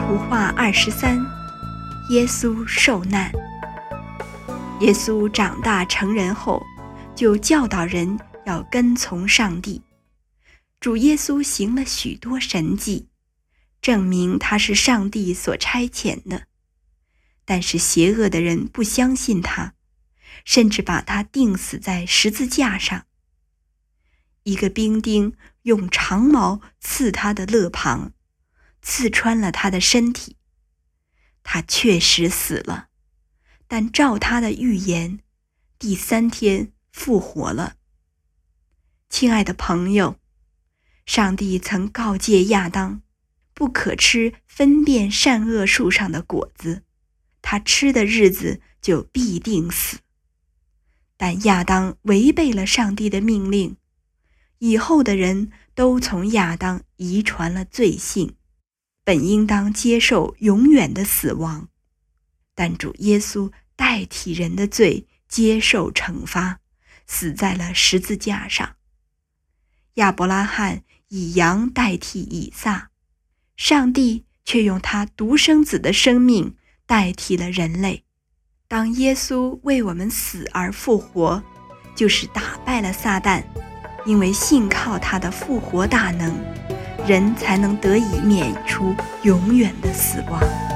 图画23，耶稣受难。耶稣长大成人后，就教导人要跟从上帝。主耶稣行了许多神迹，证明他是上帝所差遣的。但是邪恶的人不相信他，甚至把他钉死在十字架上。一个兵丁用长矛刺他的肋旁，刺穿了他的身体。他确实死了，但照他的预言，第3天复活了。亲爱的朋友，上帝曾告诫亚当，不可吃分辨善恶树上的果子，他吃的日子就必定死。但亚当违背了上帝的命令，以后的人都从亚当遗传了罪性，本应当接受永远的死亡。但主耶稣代替人的罪，接受惩罚，死在了十字架上。亚伯拉罕以羊代替以撒，上帝却用他独生子的生命代替了人类。当耶稣为我们死而复活，就是打败了撒旦，因为信靠他的复活大能，人才能得以免除永远的死亡。